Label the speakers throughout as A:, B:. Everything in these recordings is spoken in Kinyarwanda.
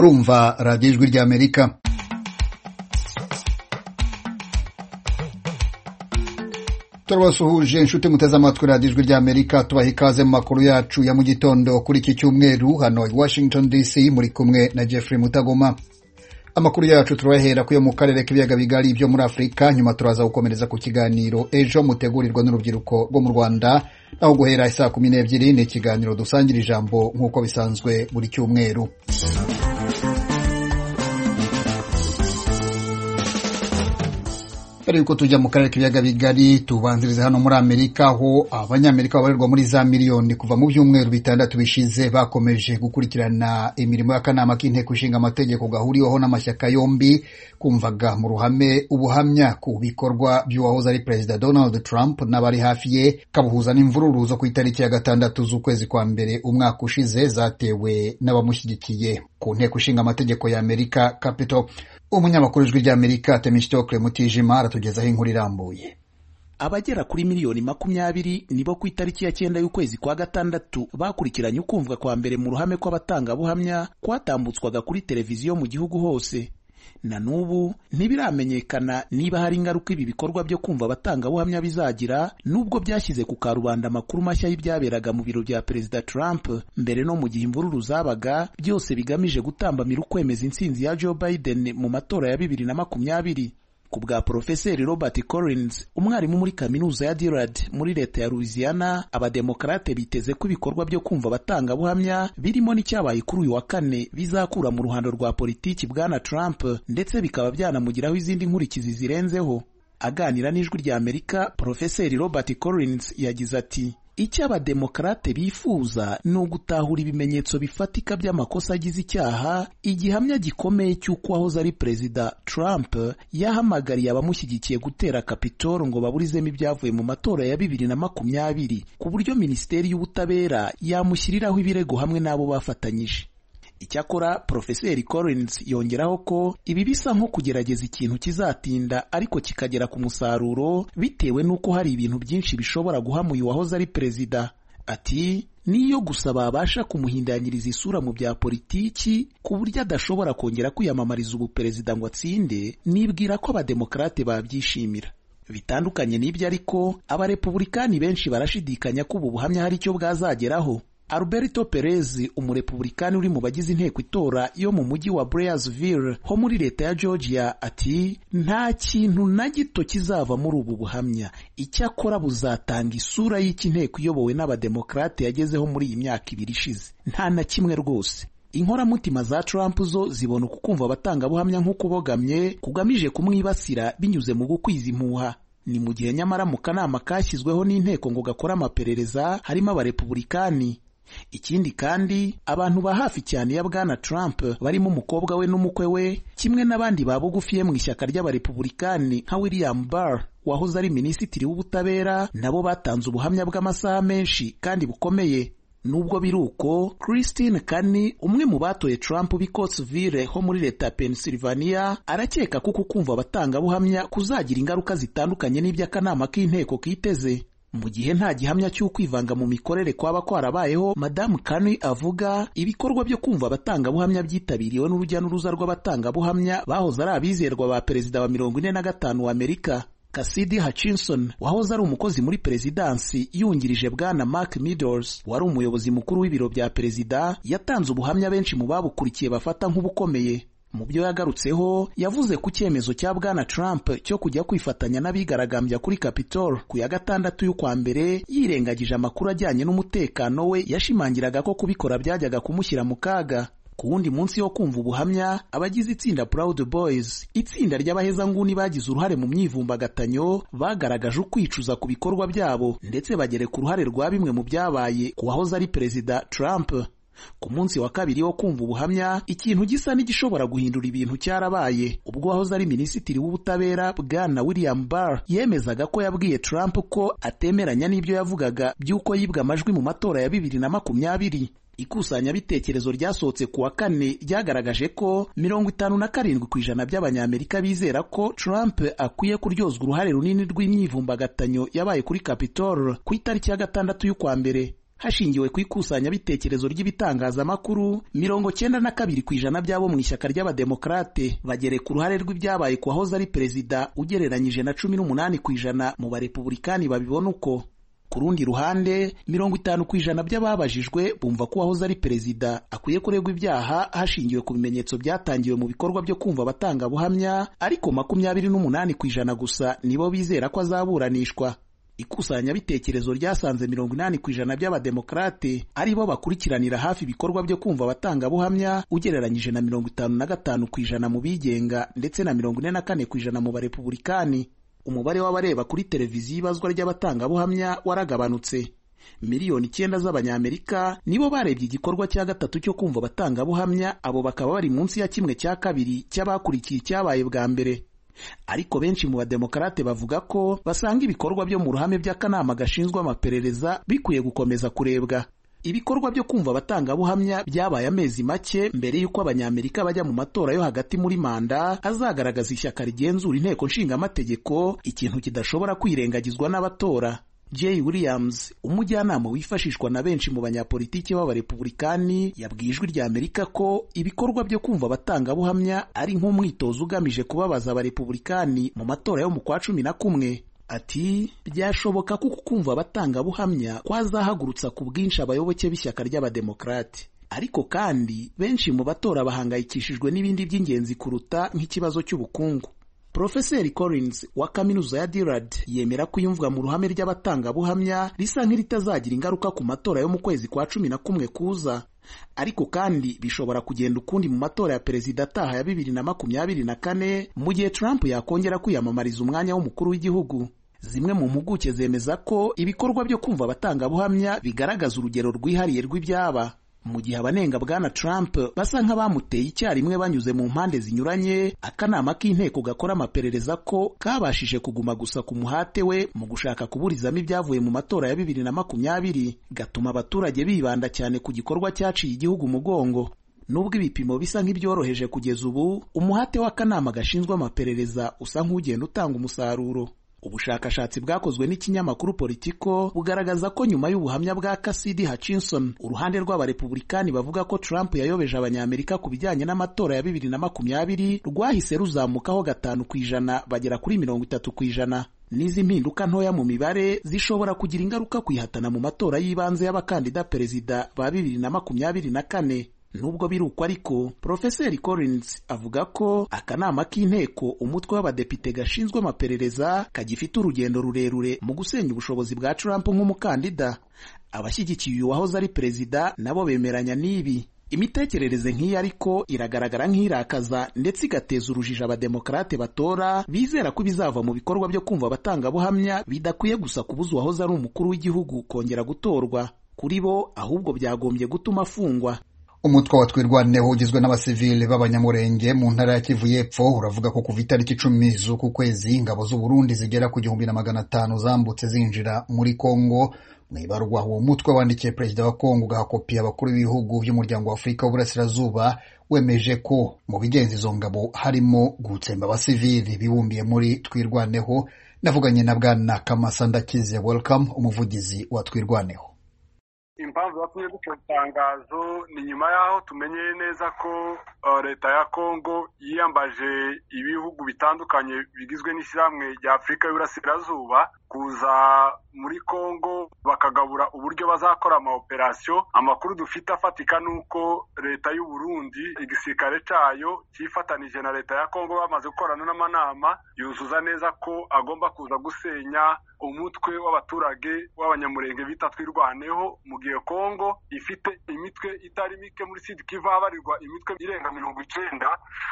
A: murumva radiyo ijwi ry'Amerika. Turabasuhuje inshuti muteze amatwi radiyo ijwi ry'Amerika, tubaha ikaze mu makuru yacu ya mu gitondo kuri iki cyumweru hano i Washington DC, muri kumwe na Jeffrey Mutagoma. Amakuru yacu turahera kuyo mu karere k'ibiyaga bigari byo muri Afrika, nyuma turaza gukomereza ku kiganiro ejo mutegurirwa n'urubyiruko rwo mu Rwanda, naho guhera saa 12 ni ikiganiro dusangira ijambo nk'uko bisanzwe buri cyumweru. Ariko tujya mu karere k'ibiyaga bigari, tubanzirize hano muri Amerika, aho abanyamerika babarirwa muri za miliyoni kuva mu byumweru bitandatu bishize bakomeje gukurikirana imirimo y'akanama k'inteko ishinga amategeko gahuriweho n'amashyaka yombi kumvaga mu ruhame ubuhamya ku bikorwa by'uwahoze ari Perezida Donald Trump n'abari hafi ye, kabuhuza n'imvururu zo ku itariki ya 6 z'ukwezi kwa mbere umwaka ushize zatewe n'abamushyigikiye ku nteko ishinga amategeko ya Amerika Capitol. Umunyamakuru w'ijwi ry'Amerika Temistokle Mutijima aratugezaho inkuru irambuye.
B: Abagera kuri miliyoni 20 nibo ku itariki ya 9 y'ukwezi kwa gatandatu bakurikiranye ukumvwa kwa mbere mu ruhame kw'abatangabuhamya kwatambutswaga kuri televiziyo mu gihugu hose. Na n'ubu ntibiramenyekana niba hari ingaruka ibi bikorwa byo kumva abatangabuhamya bizagira, nubwo byashyize ku karubanda amakuru mashya y'ibyaberaga mu biro bya Perezida Trump mbere no mu gihe imvururu zabaga, byose bigamije gutambamira ukwemeza intsinzi ya Joe Biden mu matora ya 2020. Ku bwa Profeseri Robert Collins, umwarimu muri kaminuza ya Dillard muri leta ya Louisiana, abademokarate biteze ko ibikorwa byo kumva abatangabuhamya birimo n'icyabaye kuri uyu wa kane bizakura mu ruhando rwa politiki bwana Trump, ndetse bikaba byanamugiraho izindi nkurikizi zirenzeho. Aganira n'ijwi rya Amerika, Profeseri Robert Collins yagize ati: icyo abademokarate bifuza ni ugutahura ibimenyetso bifatika by'amakosa agize icyaha, igihamya gikomeye cy'uko wahoze ari Perezida Trump yahamagariye abamushyigikiye gutera Capitol ngo baburizemo ibyavuye mu matora ya 2020, ku buryo Minisiteri y'Ubutabera yamushyiriraho ibirego hamwe n'abo bafatanyije. Icyakora Profeseri Collins yongeraho ko ibi bisa nko kugerageza ikintu kizatinda ariko kikagera ku musaruro, bitewe n'uko hari ibintu byinshi bishobora guhamuya uwahoze ari perezida. Ati: niyo gusa babasha kumuhindanyiriza isura mu bya politiki ku buryo adashobora kongera kwiyamamariza ubuperezida ngo atsinde, nibwira ko abademokarate babyishimira. Bitandukanye n'ibyo ariko, abarepublikani benshi barashidikanya ko ubu buhamya hari icyo bwazageraho. Alberto Perez, umurepublikani uri mu bagize inteko itora yo mu mujyi wa Blairsville ho muri leta ya Georgia, ati: nta kintu na gito kizava muri ubu buhamya, icyakora buzatanga isura y'inteko iyobowe n'abademokarate yagezeho muri iyi myaka 2 ishize. Nta na kimwe rwose. Inkoramutima za Trump zo zibona ukukumva abatangabuhamya nk'ukubogamye kugamije kumwibasira binyuze mu gukwiza impuha. Ni mu gihe nyamara mu kanama kashyizweho n'inteko ngo gakora amaperereza harimo abarepublikani. Ikindi kandi, abantu ba hafi cyane ya bwana Trump barimo umukobwa we n'umukwe we, kimwe n'abandi babugufiye mu ishyaka ry'abarepublikani nka William Barr wahoze ari minisitiri w'ubutabera, nabo batanze ubuhamya bw'amasaha menshi kandi bukomeye. Nubwo biruko, Christine Kani, umwe mu batoye Trump b'i Coatesville ho muri leta ya Pennsylvania, arakeka ko kumva abatangabuhamya kuzagira ingaruka zitandukanye n'iby'akanama k'inteko kiteze. Mu gihe nta gihamya cy'ukwivanga mu mikorere kwaba kwarabayeho, Madame Kani avuga ibikorwa byo kumva abatangabuhamya byitabiriwe n'urujya n'uruza rw'abatangabuhamya bahoze ari abizerwa ba Perezida wa 45 wa Amerika. Cassidy Hutchinson, wahoze ari umukozi muri perezidansi yungirije bwana Mark Meadows, wari umuyobozi mukuru w'ibiro bya perezida, yatanze ubuhamya benshi mu babukurikiye bafata nk'ubukomeye. Mu byo yagarutseho, yavuze ku cyemezo cya bwana Trump cyo kujya kwifatanya n'abigaragambya kuri Capitol ku ya 6 y'ukwa mbere, yirengagije amakuru ajyanye n'umutekano we yashimangiraga ko kubikora byajyaga kumushyira mu kaga. Ku wundi munsi wo kumva ubuhamya, abagize itsinda Proud Boys, itsinda ry'abahezanguni bagize uruhare mu myivumbagatanyo, bagaragaje ukwicuza ku bikorwa byabo ndetse bagere ku ruhare rwa bimwe mu byabaye ku wahoze ari Perezida Trump. Ku munsi wa kabiri wo kumva ubuhamya, ikintu gisa n'igishobora guhindura ibintu cyarabaye ubwo wahoze ari minisitiri w'ubutabera bwana William Barr yemezaga ko yabwiye Trump ko atemeranya n'ibyo yavugaga by'uko yibwa amajwi mu matora ya 2020. Ikusanyabitekerezo ryasohotse ku wa kane ryagaragaje ko 57% by'abanyamerika bizera ko Trump akwiye kuryozwa uruhare runini rw'imyivumbagatanyo yabaye kuri Capitol ku itariki ya 6 y'ukwa mbere. Hashingiwe ku ikusanyabitekerezo ry'ibitangazamakuru, 92% by'abo mu ishyaka ry'abademokarate bagereka uruhare rw'ibyabaye ku wahoze ari perezida, ugereranyije na 18% mu barepublikani babibona uko. Ku rundi ruhande, 50% by'ababajijwe bumva ko uwahoze ari perezida akwiye kuregwa ibyaha hashingiwe ku bimenyetso byatangiwe mu bikorwa byo kumva abatangabuhamya, ariko 28% gusa nibo bizera ko azaburanishwa. Ikusanyabitekerezo ryasanze 80% by'abademokarate ari bo bakurikiranira hafi ibikorwa byo kumva abatangabuhamya, ugereranyije na 55% mu bigenga ndetse na 44% mu barepublikani. Umubare w'abareba kuri televiziyo ibazwa ry'abatangabuhamya waragabanutse. 9 miliyoni z'abanyamerika nibo barebye igikorwa cya gatatu cyo kumva abatangabuhamya, abo bakaba bari munsi ya 1/2 cy'abakurikiye icyabaye bwa mbere. Ariko benshi mu bademokarate bavuga ko basanga ibikorwa byo mu ruhame by'akanama gashinzwe amaperereza bikwiye gukomeza kurebwa. Ibikorwa byo kumva abatangabuhamya byabaye amezi make mbere y'uko abanyamerika bajya mu matora yo hagati muri manda azagaragaza ishyaka rigenzura inteko nshingamategeko, ikintu kidashobora kwirengagizwa n'abatora. Jay Williams, umujyanama wifashishwa na benshi mu banyapolitiki b'abarepublikani, yabwiye Ijwi ry'Amerika ko ibikorwa byo kumva abatangabuhamya ari nk'umwitozo ugamije kubabaza abarepublikani mu matora yo mu kwa 11. Ati, byashoboka ko kumva abatangabuhamya kwazahagurutsa ku bwinshi abayoboke b'ishyaka ry'abademokarate. Ariko kandi benshi mu batora bahangayikishijwe n'ibindi by'ingenzi kuruta nk'ikibazo cy'ubukungu. Profeseri Collins wa kaminuza ya Dillard yemera ko iyumvwa mu ruhame ry'abatangabuhamya risa nk'iritazagira ingaruka ku matora yo mu kwezi kwa 11 kuza. Ariko kandi bishobora kugenda ukundi mu matora ya perezida ataha ya 2024 mu gihe Trump yakongera kwiyamamariza umwanya w'umukuru w'igihugu. Zimwe mu mpuguke zemeza ko ibikorwa byo kumva abatangabuhamya bigaragaza urugero rwihariye rw'ibyaba, mu gihe abanenga bwana Trump basa nk'abamuteye icyarimwe banyuze mu mpande zinyuranye. Akanama k'inteko gakora amaperereza ko kabashije kuguma gusa ku muhate we mu gushaka kuburizamo ibyavuye mu matora ya 2020, gatuma abaturage bibanda cyane ku gikorwa cyaciye igihugu umugongo. Nubwo ibipimo bisa nk'ibyoroheje kugeza ubu, umuhate w'akanama gashinzwe amaperereza usa nk'ugenda utanga umusaruro. Ubushakashatsi bwakozwe n'ikinyamakuru Politico bugaragaza ko nyuma y'ubuhamya bwa Cassidy Hutchinson, uruhande rw'abarepublikani bavuga ko Trump yayobeje abanyamerika ku bijyanye n'amatora ya 2020, rwahise ruzamukaho 5% bagera kuri 30%. N'izi mpinduka ntoya mu mibare zishobora kugira ingaruka kwihatana mu matora y'ibanze y'abakandida perezida ba 2024. Nubwo biruko ariko, Profeseri Collins avuga ko akanama k'inteko umutwe w'abadepite gashinzwe amaperereza kagifite urugendo rurerure mu gusenya ubushobozi bwa Trump nk'umukandida. Abashyigikiye uwahoze ari perezida nabo bemeranya n'ibi. Imitekerereze nk'iyi ariko iragaragara nk'irakaza ndetse igateza urujijo abademokarate batora bizera ko bizava mu bikorwa byo kumva abatangabuhamya bidakwiye gusa kubuza uwahoze ari umukuru w'igihugu kongera gutorwa. Kuri bo ahubwo byagombye gutuma afungwa.
A: Umutwe wa Twirwaneho ugizwe n'abasivile b'abanyamurenge mu ntara ya Kivu y'Epfo uravuga ko kuva itariki 10 z'uku kwezi ingabo z'u Burundi zigera ku 1500 zambutse zinjira muri Kongo. Mwibarwa uwo mutwe wandikiye perezida wa Kongo gakopi abakuru b'ibihugu by'umuryango wa Afrika w'Uburasirazuba wemeje ko mu bigenza izo ngabo harimo gutsemba abasivili bibumbiye muri Twirwaneho. Navuganye na bwana Kamasa Ndakize Welcome, umuvugizi wa Twirwaneho.
C: Impamvu bakunye gukora itangazo ni nyuma yaho tumenyeye neza ko leta ya Kongo yiyambaje ibihugu bitandukanye bigizwe n'ishyirahamwe rya Afrika y'Uburasirazuba kuza muri Kongo bakagabura uburyo bazakora operation. Amakuru dufite afatika nuko leta y'u Burundi igisirikare cyayo cyifatanije na leta ya Kongo bamaze gukorana n'amanama yuzuza neza ko agomba kuza gusenya umutwe w'abaturage w'abanyamurenge bita Twirwaneho, mu gihe Kongo ifite imitwe itari mike muri Sud Kivu habarirwa imitwe irenga 90.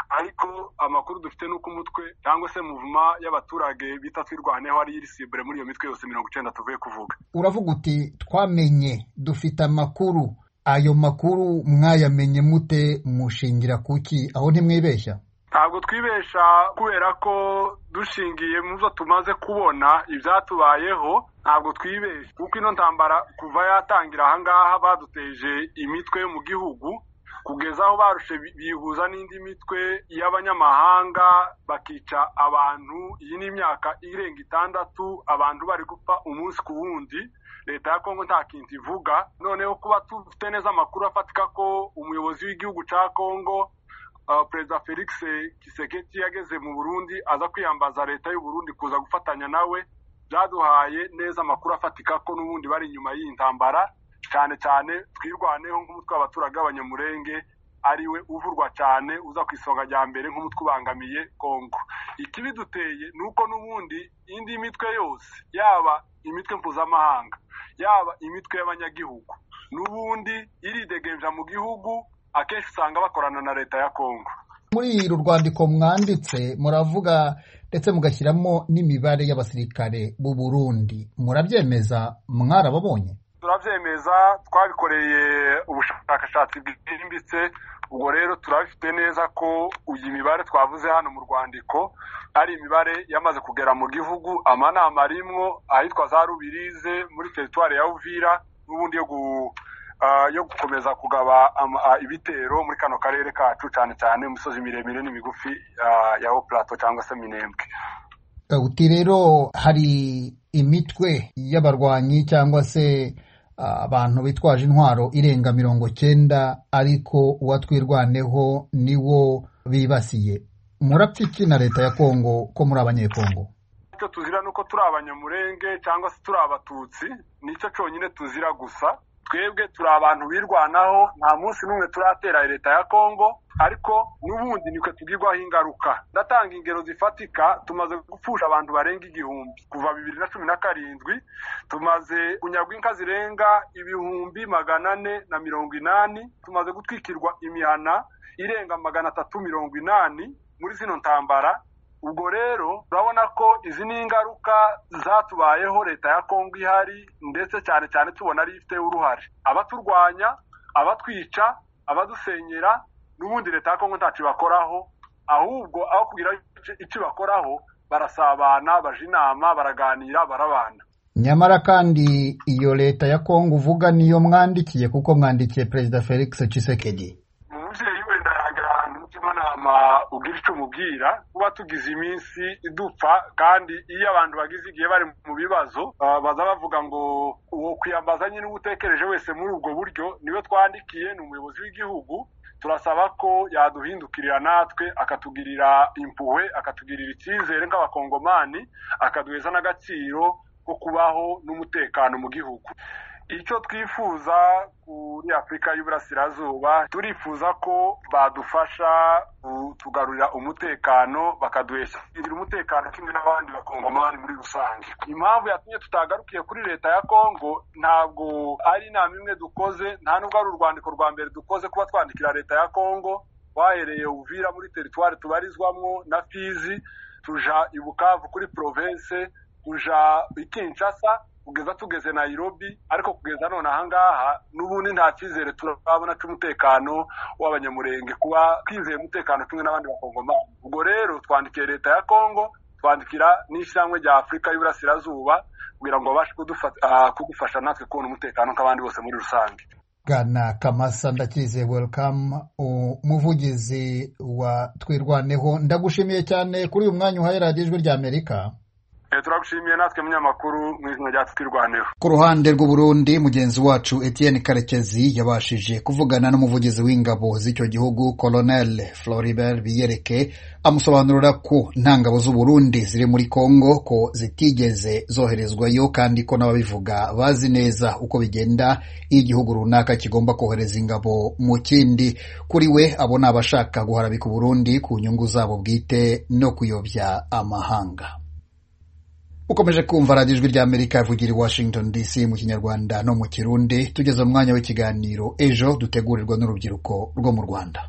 C: Ariko amakuru dufite nuko umutwe cyangwa se movement y'abaturage bita Twirwaneho ari irisibre muri iyo mitwe yose 90 tuvuye kuvuga.
A: Uravuga uti twamenye, dufite amakuru. Ayo makuru mwayamenye mute? Mushingira kuki? Aho ntimwibeshya?
C: Ntabwo twibesha kubera ko dushingiye mu zo tumaze kubona ibyatubayeho. Ntabwo twibesha kuko ino ntambara kuva yatangira ahangaha baduteje imitwe yo mu gihugu kugeza aho barushe bihuza n'indi mitwe y'abanyamahanga bakica abantu. Iyi ni imyaka irenga 6 abantu bari gupfa umunsi ku wundi. leta ya Kongo nta kintu ivuga. Noneho kuba tufite neza amakuru afatika ko umuyobozi w'igihugu ca Kongo Perezida Felix Tshisekedi yageze mu Burundi aza kwiyambaza leta y'u Burundi kuza gufatanya nawe, byaduhaye neza amakuru afatika ko n'ubundi bari inyuma y'intambara, cyane cyane twirwaneho nk'umutwe w'abaturage b'abanyamurenge ariwe uvurwa cyane uza ku isonga rya mbere nk'umutwe ubangamiye Kongo. Ikibiduteye ni uko n'ubundi indi mitwe yose, yaba imitwe mpuzamahanga yaba imitwe y'abanyagihugu, n'ubundi iridegemvya mu gihugu, akenshi usanga bakorana na leta ya Kongo.
A: Muri uru rwandiko mwanditse muravuga ndetse mugashyiramo n'imibare y'abasirikare b'u Burundi, murabyemeza? Mwarababonye?
C: Turabyemeza, twabikoreye ubushakashatsi bwimbitse. Ubwo rero turabifite neza ko iyi mibare twavuze hano mu rwandiko ari imibare yamaze kugera mu gihugu. Amanama arimwo ahitwa za Rubirize muri teritwari ya Uvira, n'ubundi yo gukomeza kugaba ibitero muri kano karere kacu, cyane cyane imisozi miremire n'imigufi ya Haut Plateau cyangwa se Minembwe.
A: Uti rero hari imitwe y'abarwanyi cyangwa se abantu bitwaje intwaro irenga 90, ariko uwatwirwaneho niwo bibasiye. Murapfa iki na leta ya Kongo ko muri abanyekongo?
C: Icyo tuzira nuko turi abanyamurenge cyangwa se turi abatutsi, nicyo cyonyine tuzira gusa. Twebwe turi abantu birwanaho, nta munsi n'umwe turatera leta ya Kongo, ariko n'ubundi nikwe tugirwaho ingaruka. Ndatanga ingero zifatika, tumaze gupfusha abantu barenga 1000 kuva 2017, tumaze kunyagwa inka zirenga 480, tumaze gutwikirwa imihana irenga 380 muri zino ntambara. Ubwo rero urabona ko izi ni ingaruka zatubayeho leta ya Kongo ihari, ndetse cyane cyane tubona ari ifite uruhare. Abaturwanya, abatwica, abadusenyera, n'ubundi leta ya Kongo ntacu bakoraho, ahubwo aho kugira icyo bakoraho barasabana, baje inama, baraganira, barabana.
A: Nyamara kandi iyo leta ya Kongo uvuga niyo mwandikiye, kuko mwandikiye Perezida Felix Tshisekedi.
C: Ugira icyo umubwira, kuba tugize iminsi idupfa, kandi iyo abantu bagize igihe bari mu bibazo baza bavuga ngo uwo kwiyambaza nyine utekereje wese muri ubwo buryo niwe twandikiye, ni umuyobozi w'igihugu. Turasaba ko yaduhindukirira natwe akatugirira impuhwe, akatugirira icyizere nk'abakongomani, akaduheza n'agaciro ko kubaho n'umutekano mu gihugu. Icyo twifuza kuri Afurika y'Uburasirazuba, turifuza ko badufasha tugarurira umutekano, bakaduhesha umutekano kimwe n'abandi bakongomani muri rusange. Impamvu yatumye tutagarukiye kuri leta ya Kongo ntabwo ari inama imwe dukoze, nta nubwo ari urwandiko rwa mbere dukoze kuba twandikira leta ya Kongo. Wahereye Uvira muri teritwari tubarizwamwo na Fizi, tuja i Bukavu kuri province, tuja i Kinshasa, kugeza tugeze Nairobi, ariko kugeza none ahangaha n'ubundi nta cyizere turabona cy'umutekano w'abanyamurenge, kuba twizeye umutekano kimwe n'abandi bakongomani. Ubwo rero twandikiye leta ya Kongo, twandikira n'ishyirahamwe rya Afurika y'Uburasirazuba kugira ngo babashe kudufasha natwe kubona umutekano nk'abandi bose muri rusange.
A: Bwana Kamasa Ndakize, welcome, umuvugizi wa Twirwaneho. Ndagushimiye cyane kuri uyu mwanya uhaye radiyo Ijwi ry'Amerika.
C: Turagushimiye natwe munyamakuru mu izina rya Twirwaneho.
A: Ku ruhande rw'u Burundi, mugenzi wacu Etienne Karekezi yabashije kuvugana n'umuvugizi w'ingabo z'icyo gihugu Colonel Floribert Biyereke, amusobanurira ko nta ngabo z'u Burundi ziri muri Kongo, ko zitigeze zoherezwayo, kandi ko n'ababivuga bazi neza uko bigenda iyo igihugu runaka kigomba kohereza ingabo mu kindi. Kuri we abona abashaka guharabika u Burundi ku nyungu zabo bwite no kuyobya amahanga. Ukomeje kumva radiyo Ijwi ry'Amerika ivugira i Washington DC mu Kinyarwanda no mu Kirundi. Tugeze mu mwanya w'ikiganiro Ejo, dutegurirwa n'urubyiruko rwo mu Rwanda.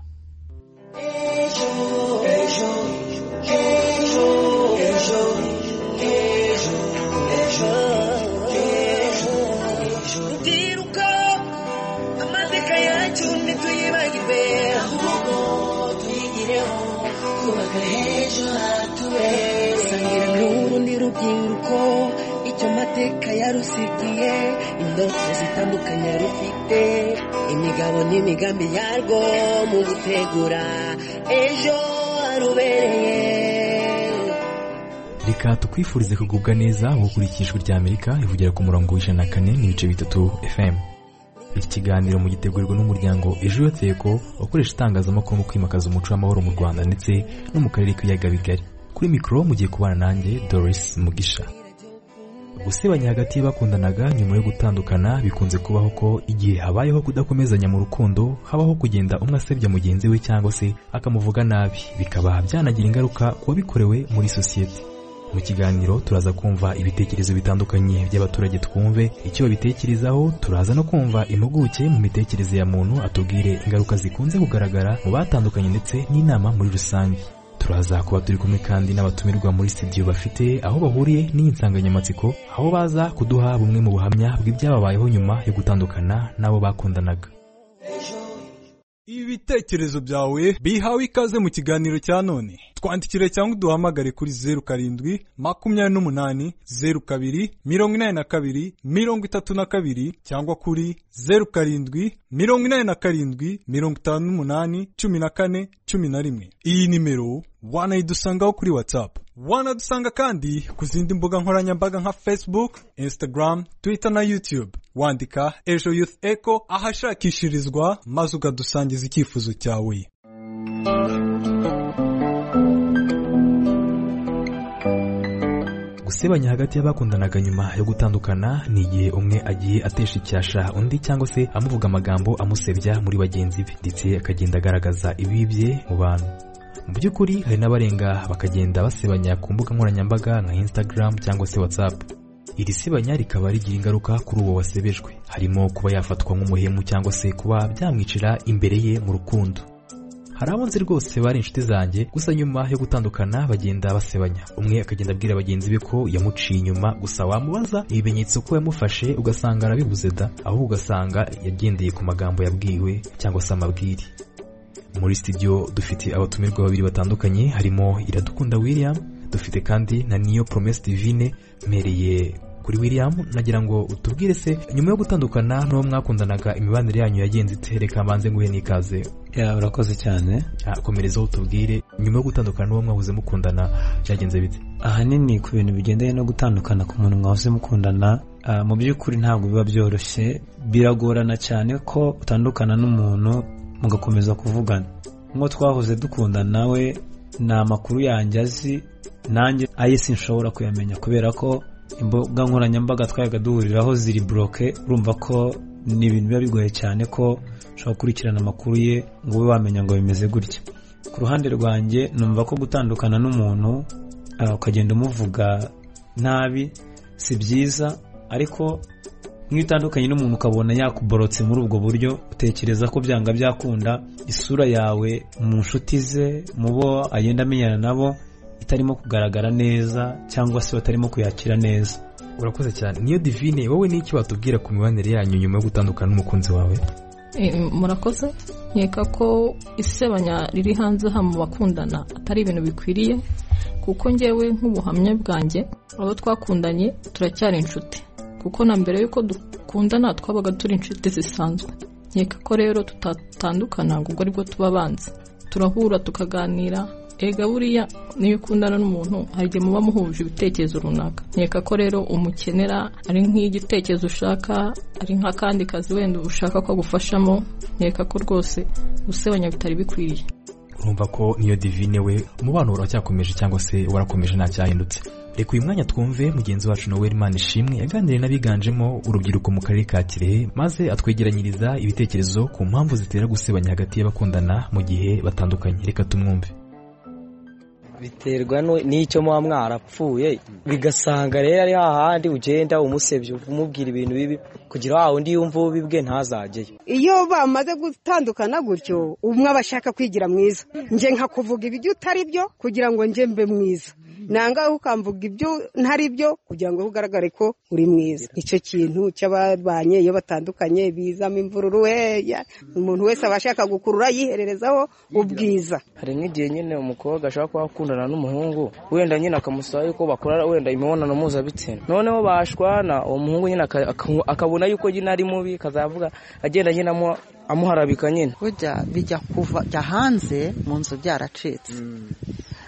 D: Icyo mateka yarusigiye, indoto zitandukanye rufite, imigabo n'imigambi yarwo mu gutegura ejo harubereye.
E: reka tukwifurize kugubwa neza aho ukurikijwe rya Amerika ivugira ku murongo w'104.3 FM. Iki kiganiro mu gitegurirwa n'umuryango Ejo Yoteko ukoresha itangazamakuru mu kwimakaza umuco w'amahoro mu Rwanda ndetse no mu karere k'ibiyaga bigari. Kuri mikoro mugiye kubana nanjye Doris Mugisha. Gusebanya hagati y'abakundanaga nyuma yo gutandukana bikunze kubaho ko igihe habayeho kudakomezanya mu rukundo habaho kugenda umwe asebya mugenzi we cyangwa se akamuvuga nabi, bikaba byanagira ingaruka ku wabikorewe muri sosiyete. Mu kiganiro turaza kumva ibitekerezo bitandukanye by'abaturage, twumve icyo babitekerezaho. Turaza no kumva impuguke mu mitekerereze ya muntu atubwire ingaruka zikunze kugaragara mu batandukanye ndetse n'inama muri rusange. Turaza kuba turi kumwe kandi n'abatumirwa muri studio bafite aho bahuriye n'iyi nsanganyamatsiko, aho baza kuduha bumwe mu buhamya bw'ibyababayeho nyuma yo gutandukana n'abo bakundanaga.
F: Ibitekerezo byawe bihawe ikaze mu kiganiro cya none. Twandikire cyangwa duhamagare kuri 07 28 02 82 32 cyangwa kuri 07 87 58 14 11. Iyi nimero wanayidusangaho kuri WhatsApp. Wanadusanga kandi ku zindi mbuga nkoranyambaga nka Facebook, Instagram, Twitter na YouTube. Wandika Ejo Youth Echo ahashakishirizwa maze ukadusangiza icyifuzo cyawe.
E: Gusebanya hagati y'abakundanaga nyuma yo gutandukana ni igihe umwe agiye atesha icyasha undi cyangwa se amuvuga amagambo amusebya muri bagenzi be ndetse akagenda agaragaza ibibye mu bantu. Mu by'ukuri hari n'abarenga bakagenda basebanya ku mbuga nkoranyambaga nka Instagram cyangwa se WhatsApp. Iri sebanya rikaba rigira ingaruka kuri uwo wasebejwe, harimo kuba yafatwa nk'umuhemu cyangwa se kuba byamwicira imbere ye mu rukundo. Hari abonzi rwose bari inshuti zanjye, gusa nyuma yo gutandukana bagenda basebanya. Umwe akagenda abwira bagenzi be ko yamuciye inyuma, gusa wamubaza ibimenyetso ko yamufashe ugasanga arabibuze da, aho ugasanga yagendeye ku magambo yabwiwe cyangwa se amabwiri. Muri studio dufite abatumirwa babiri batandukanye, harimo Iradukunda William, dufite kandi na Niyo Promesse Divine. Mereye kuri William, nagira ngo utubwire se nyuma yo gutandukana n'uwo mwakundanaga imibanire yanyu yagenze ite? Reka mbanze nguhe n'ikaze.
G: Urakoze cyane.
E: Komerezaho utubwire nyuma yo gutandukana n'uwo mwahoze mukundana byagenze bite?
G: Ahanini ku bintu bigendanye no gutandukana ku muntu mwahoze mukundana, mu by'ukuri ntabwo biba byoroshye, biragorana cyane ko utandukana n'umuntu mugakomeza kuvugana. Ngo twahoze dukundana nawe na makuru yanjye azi, nanjye aye sinshobora kuyamenya kubera ko imbuga nkoranyambaga twayaga duhuriraho ziri bloke. Urumva ko ni ibintu biba bigoye cyane ko ushobora kurikirana amakuru ye ngo ube wamenya ngo bimeze gutya. Ku ruhande rwanjye numva ko gutandukana n'umuntu ukagenda umuvuga nabi si byiza, ariko mwitandukanye n'umuntu ukabona yakuborotse muri ubwo buryo, utekereza ko byanga byakunda isura yawe mu nshuti ze, mu bo agenda amenyana nabo itarimo kugaragara neza cyangwa se batarimo kuyakira neza.
E: Urakoze cyane. Niyo Divine, wowe n'iki watubwira ku mibanire yanyu nyuma yo gutandukana n'umukunzi wawe?
H: Murakoze. Nkeka ko isebanya riri hanze ha mu bakundana atari ibintu bikwiriye, kuko njyewe nk'ubuhamya bwanjye abo twakundanye turacyari inshuti, kuko na mbere yuko dukundana twabaga turi inshuti zisanzwe. Nkeka ko rero tutatandukana ngo ubwo aribwo tuba abanzi. Turahura tukaganira. Ega buriya niyo ukundana n'umuntu hari igihe muba muhuje ibitekerezo runaka. Nkeka ko rero umukenera ari nk'igitekerezo ushaka, ari nk'akandi kazi wenda ushaka ko agufashamo. Nkeka ko rwose gusebanya bitari bikwiriye.
E: Urumva ko Niyo Divine we umubano uracyakomeje cyangwa se warakomeje nta cyahindutse? Reka uyu mwanya twumve mugenzi wacu Noel Manishimwe yaganiriye n'abiganjemo urubyiruko mu karere ka Kirehe, maze atwegeranyiriza ibitekerezo ku mpamvu zitera gusebanya hagati y'abakundana mu gihe batandukanye. Reka tumwumve.
I: Biterwa n'icyo muba mwarapfuye, bigasanga rero ari hahandi ugenda umusebye umubwira ibintu bibi kugira wawe undi yumva ubibwe ntazajyeyo.
J: Iyo bamaze gutandukana gutyo umwe abashaka kwigira mwiza, nje nkakuvuga ibyo utari byo kugira ngo nje mbe mwiza, nanga ukamvuga ibyo ntari byo kugira ngo ugaragare ko uri mwiza. Icyo kintu cy'ababanye iyo batandukanye bizamo imvururu, umuntu wese abashaka gukurura yihererezaho ubwiza.
I: Hari nk'igihe nyine umukobwa ashaka kuba akundana n'umuhungu, wenda nyine akamusaba yuko bakora wenda imibonano mpuzabitsina, noneho bashwana uwo muhungu nyine akabona yuko nyine ari mubi, kazavuga agenda nyine amuharabika nyine.
K: Burya bijya kuva hanze mu nzu byaracitse.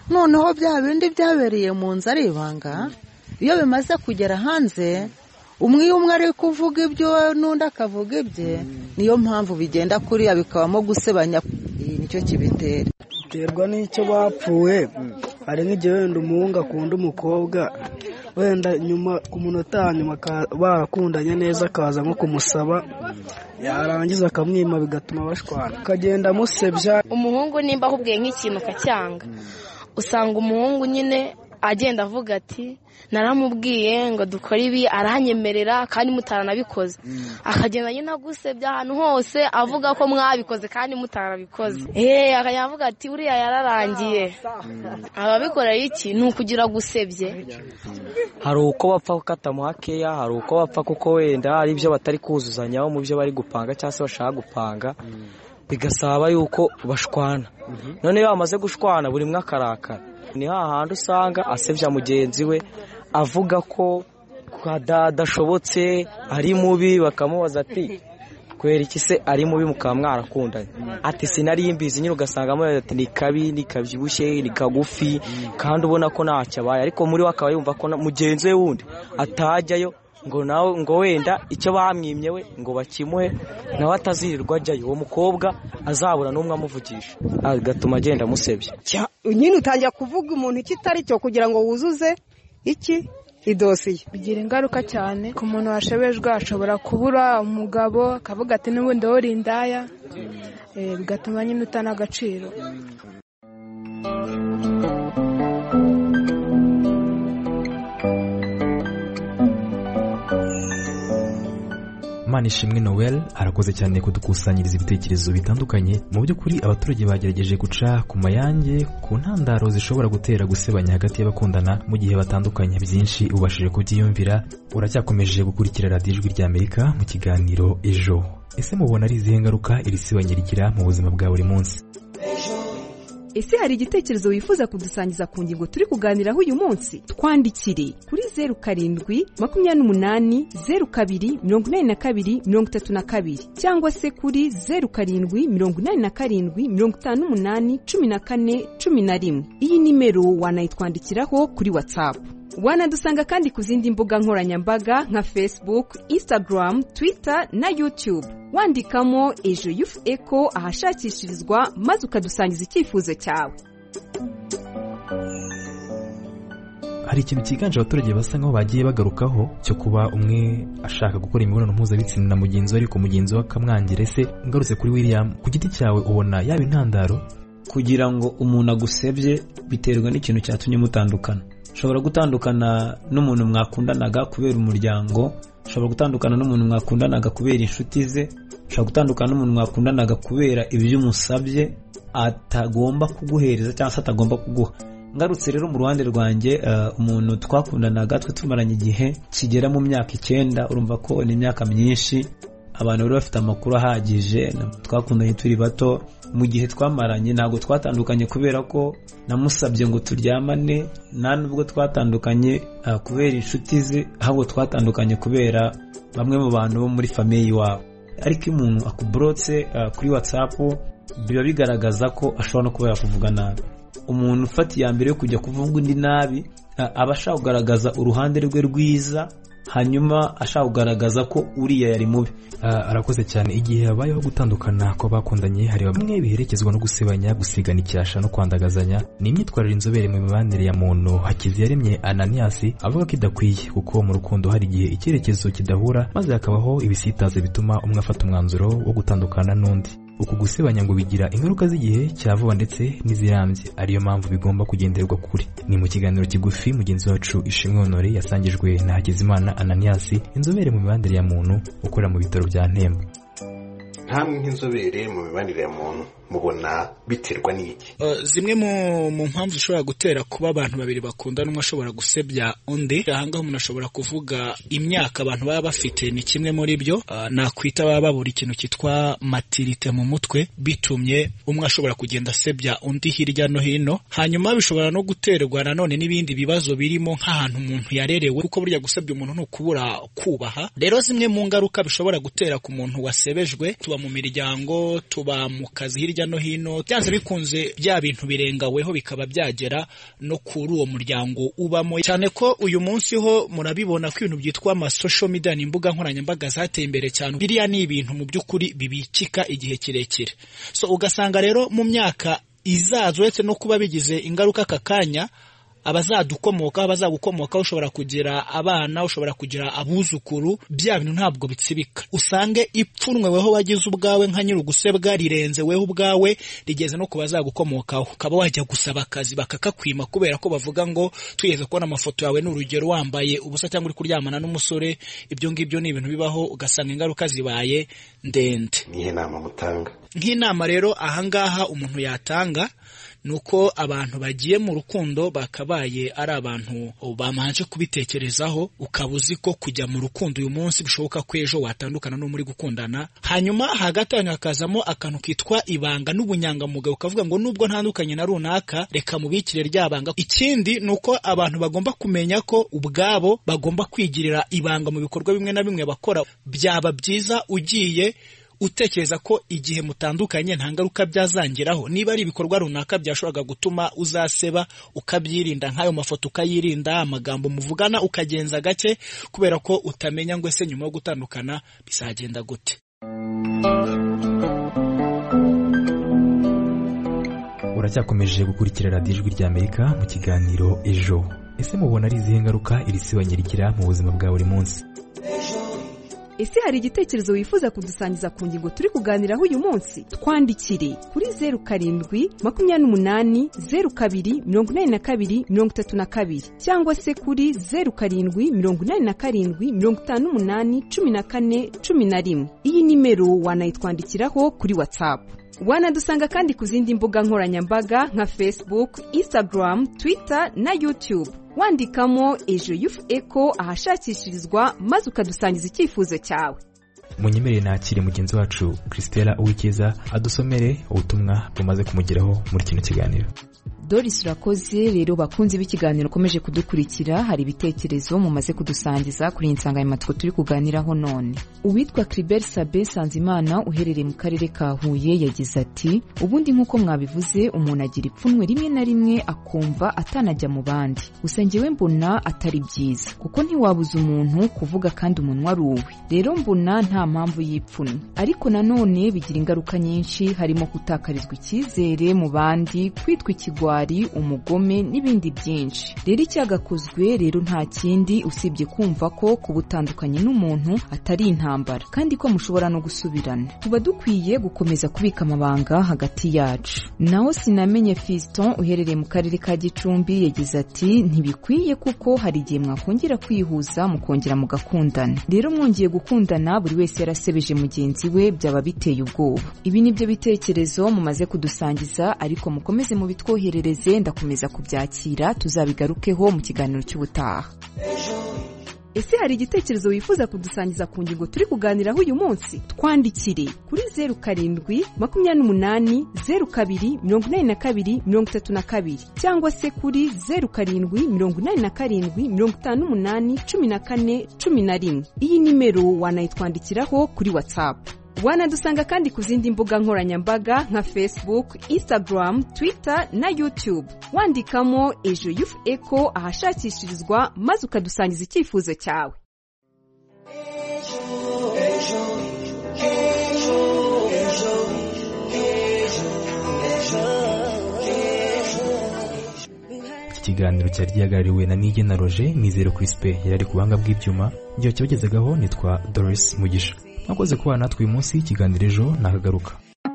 K: noneho bya bindi byabereye mu nzu ari ibanga iyo bimaze kugera hanze umwe ari kuvuga ibyo n'undi akavuga ibye niyo mpamvu bigenda kuriya bikabamo gusebanya. Nicyo kibitera.
L: Biterwa n'icyo bapfuye. Hari nk'igihe wenda umuhungu akunda umukobwa wenda nyuma ku munota nyuma barakundanye neza akaza nko kumusaba yarangiza akamwima bigatuma bashwana akagenda amusebya.
M: Umuhungu nimba ahubwiye nk'ikintu kacyanga usanga umuhungu nyine agenda avuga ati naramubwiye ngo dukore ibi aranyemerera kandi mutaranabikoze, akagenda nyine agusebya ahantu hose avuga ko mwabikoze kandi mutarabikoze. Akajya avuga ati uriya yararangiye. Ababikorera iki ni ukugira gusebye.
I: Hari uko bapfa kukatamuha keya, hari uko bapfa kuko wenda hari ibyo batari kuzuzanyaho mu byo bari gupanga cyangwa se bashaka gupanga, bigasaba yuko bashwana. None iyo bamaze gushwana buri mwe akarakara, ni hahandi usanga asebya mugenzi we avuga ko adashobotse ari mubi, bakamubaza ati kwera iki se ari mubi mukaba mwarakundanye, ati sinari mbizi nyine ugasanga amubaza ati ni kabi, ni kabyibushye, ni kagufi, kandi ubona ko ntacyo abaye, ariko muri we akaba yumva ko mugenzi we wundi atajyayo ngo wenda icyo bamwimye we ngo bakimuhe nawe atazirirwa ajyayo, uwo mukobwa azabura n'umwe amuvugisha agatuma agenda amusebya.
J: Nyine utangira kuvuga umuntu kitari cyo kugira ngo wuzuze iki idosiye.
N: Bigira ingaruka cyane ku muntu washebejwe, ashobora kubura umugabo akavuga ati n'ubundi wowe uri indaya, bigatuma nyine utana agaciro.
E: Manishimwe Noel arakoze cyane kudukusanyiriza ibitekerezo bitandukanye. Mu by'ukuri abaturage bagerageje guca ku mayange ku ntandaro zishobora gutera gusebanya hagati y'abakundana mu gihe batandukanye. Byinshi ubashije kubyiyumvira. Uracyakomeje gukurikira radiyo Ijwi ry'Amerika mu kiganiro Ejo. Ese mubona ari izihe ngaruka iri sebanya rigira mu buzima bwa buri munsi?
O: Ese hari igitekerezo wifuza kudusangiza ku ngingo turi kuganiraho uyu munsi? Twandikire kuri 0728024232 cyangwa se kuri 0787581411. Iyi nimero wanayitwandikiraho kuri WhatsApp. Wanadusanga kandi ku zindi mbuga nkoranyambaga nka Facebook, Instagram, Twitter na YouTube. Wandikamo Ejo Youth Echo ahashakishirizwa maze ukadusangiza icyifuzo cyawe.
E: Hari ikintu cyiganje abaturage basa nkaho bagiye bagarukaho cyo kuba umwe ashaka gukora imibonano mpuzabitsina na mugenzi we ariko mugenzi we akamwangira. Ese ngarutse kuri William, ku giti cyawe ubona yaba intandaro?
G: Kugira ngo umuntu agusebye biterwa n'ikintu cyatumye mutandukana. Ushobora gutandukana n'umuntu mwakundanaga kubera umuryango, ushobora gutandukana n'umuntu mwakundanaga kubera inshuti ze, ushobora gutandukana n'umuntu mwakundanaga kubera ibyo umusabye atagomba kuguhereza cyangwa se atagomba kuguha. Ngarutse rero mu ruhande rwanjye, umuntu twakundanaga twe tumaranye igihe kigera mu myaka 9, urumva ko ni imyaka myinshi, abantu bari bafite amakuru ahagije, twakundanye turi bato. Mu gihe twamaranye ntabwo twatandukanye kubera ko namusabye ngo turyamane, nta nubwo twatandukanye kubera inshuti ze, ahubwo twatandukanye kubera bamwe mu bantu bo muri famiye iwabo. Ariko iyo umuntu akubrotse kuri WhatsApp biba bigaragaza ko ashobora no kuba yakuvuga nabi. Umuntu ufata iya mbere yo kujya kuvuga undi nabi aba ashaka kugaragaza uruhande rwe rwiza, hanyuma ashaka kugaragaza ko uriya yari mubi.
E: Arakoze cyane. Igihe habayeho gutandukana ko bakundanye, hari bamwe biherekezwa no gusebanya, gusigana icyasha no kwandagazanya. Ni imyitwarire inzobere mu mibanire ya muntu Hakiziyaremye Ananias avuga ko idakwiye, kuko mu rukundo hari igihe icyerekezo kidahura maze hakabaho ibisitaze bituma umwe afata umwanzuro wo gutandukana n'undi. Uku gusebanya ngo bigira ingaruka z'igihe cya vuba ndetse n'izirambye, ariyo mpamvu bigomba kugenderwa kuri. Ni mu kiganiro kigufi mugenzi wacu Ishimwe Honore yasangijwe na Hakizimana Ananias, inzobere mu mibanire ya muntu ukora mu bitaro bya Ntembo.
P: Hamwe nk'inzobere mu mibanire ya muntu mubona biterwa n'iki?
B: Zimwe mu mpamvu zishobora gutera kuba abantu babiri bakundana umwe ashobora gusebya undi, ahangaho umuntu ashobora kuvuga imyaka abantu baba bafite ni kimwe muri byo. Nakwita baba babura ikintu cyitwa maturite mu mutwe, bitumye umwe ashobora kugenda asebya undi hirya no hino. Hanyuma bishobora no guterwa nanone n'ibindi bibazo birimo nk'ahantu umuntu yarerewe, kuko burya gusebya umuntu ni ukubura kubaha. Rero zimwe mu ngaruka bishobora gutera ku muntu wasebejwe, tuba mu miryango, tuba mu kazi hirya
Q: hirya no hino byanze bikunze bya bintu birengaweho bikaba byagera no kuri uwo muryango ubamo, cyane ko uyu munsi ho murabibona ko ibintu byitwa ama social media n'imbuga nkoranyambaga zateye imbere cyane. Biriya ni ibintu mu by'ukuri bibikika igihe kirekire, so ugasanga rero mu myaka izazo uretse no kuba bigize ingaruka aka kanya, abazagukomoka ushobora kugira abana, ushobora kugira abuzukuru, bya bintu ntabwo bitsibika. Usange ipfunwe weho wagize ubwawe nka nyirugusebwa rirenze weho ubwawe rigeze no kubazagukomokaho, ukaba wajya gusaba akazi bakakakwima kubera ko bavuga ngo twigeze kubona amafoto yawe n'urugero wambaye ubusa cyangwa uri kuryamana n'umusore. Ibyo ngibyo ni ibintu bibaho, ugasanga ingaruka zibaye ndende.
P: Nihe nama mutanga?
Q: Nk'inama rero ahangaha umuntu yatanga nuko abantu bagiye mu rukundo bakabaye ari abantu bamanje kubitekerezaho, ukabuzi ko kujya mu rukundo uyu munsi bishoboka ko ejo watandukana no muri gukundana. Hanyuma hagati hakazamo akantu kitwa ibanga n'ubunyangamugayo, ukavuga ngo nubwo ntandukanye na runaka reka mubikire ryabanga. Ikindi nuko abantu bagomba kumenya ko ubwabo bagomba kwigirira ibanga mu bikorwa bimwe na bimwe bakora. Byaba byiza ugiye utekereza ko igihe mutandukanye nta ngaruka byazangiraho. Niba ari ibikorwa runaka byashoboraga gutuma uzaseba, ukabyirinda, nk'ayo mafoto ukayirinda, amagambo muvugana ukagenza gake, kubera ko utamenya ngo ese nyuma yo gutandukana bizagenda gute.
E: Uracyakomeje gukurikira radiyo Ijwi ry'Amerika mu kiganiro Ejo. Ese mubona ari izihe ngaruka iri sibanya rigira mu buzima bwa buri munsi?
O: Ese hari igitekerezo wifuza kudusangiza ku ngingo turi kuganiraho uyu munsi? Twandikire kuri 0728024232 cyangwa se kuri 0787581411. Iyi nimero wanayitwandikiraho kuri WhatsApp. Wanadusanga kandi ku zindi mbuga nkoranyambaga nka Facebook, Instagram, Twitter na YouTube. Wandikamo Ejo Youth Echo ahashakishirizwa maze ukadusangiza icyifuzo cyawe.
E: Munyemerere nakire mugenzi wacu Christella Uwikeza adusomere ubutumwa bumaze kumugeraho muri kino kiganiro.
R: Doris urakoze. Rero bakunzi b'ikiganiro komeje kudukurikira, hari ibitekerezo mumaze kudusangiza kuri insanganyamatsiko turi kuganiraho none. Uwitwa Cribert Sabe Sanzimana uherereye mu karere ka Huye yagize ati ubundi nk'uko mwabivuze umuntu agira ipfunwe rimwe na rimwe akumva atanajya mu bandi. Gusa njyewe mbona atari byiza kuko ntiwabuza umuntu kuvuga kandi umunwa ari uwe. Rero mbona nta mpamvu y'ipfunwe, ariko nanone bigira ingaruka nyinshi, harimo gutakarizwa icyizere mu bandi, kwitwa ikigwa, umugome n'ibindi byinshi. Rero icyagakozwe rero nta kindi usibye kumva ko kubutandukanye n'umuntu atari intambara kandi ko mushobora no gusubirana. Tuba dukwiye gukomeza kubika amabanga hagati yacu. Naho Sinamenye Fiston uherereye mu karere ka Gicumbi yagize ati ntibikwiye kuko hari igihe mwakongera kwihuza mukongera mugakundana. Rero mwongeye gukundana buri wese yarasebeje mugenzi we, byaba biteye ubwoba. Ibi nibyo bitekerezo mumaze kudusangiza, ariko mukomeze mu bitwoherere ndakomeza kubyakira, tuzabigarukeho mu kiganiro cy'ubutaha. Ese hari igitekerezo wifuza kudusangiza ku ngingo turi kuganiraho uyu munsi? Twandikire kuri 0780028232 cyangwa se kuri 0787581411. Iyi nimero wanayitwandikiraho kuri WhatsApp. Wanadusanga kandi ku zindi mbuga nkoranyambaga nka Facebook, Instagram, Twitter na YouTube. Wandikamo Ejo Youth Echo ahashakishirizwa maze ukadusangiza icyifuzo cyawe.
E: Iki kiganiro cyari gihagarariwe na Nigena Roger, Mizero Crispe yari ku buhanga bw'ibyuma. Igihe cyabagezagaho nitwa Doris Mugisha. Nakoze kuba natwe uyu munsi, ikiganiro Ejo nakagaruka.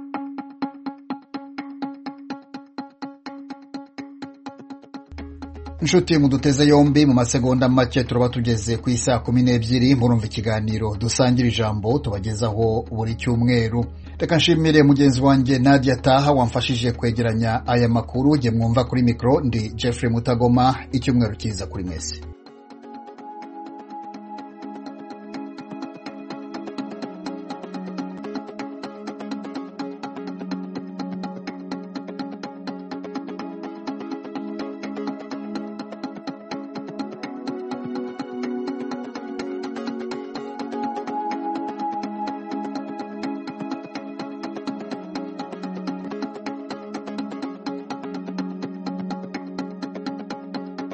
A: Inshuti muduteze yombi, mu masegonda make turaba tugeze ku isaa 12 murumva ikiganiro dusangira ijambo tubagezaho buri cyumweru. Reka nshimire mugenzi wanjye Nadia Taha wamfashije kwegeranya aya makuru. Jye mwumva kuri mikro ndi Jeffrey Mutagoma. Icyumweru cyiza kuri mwese.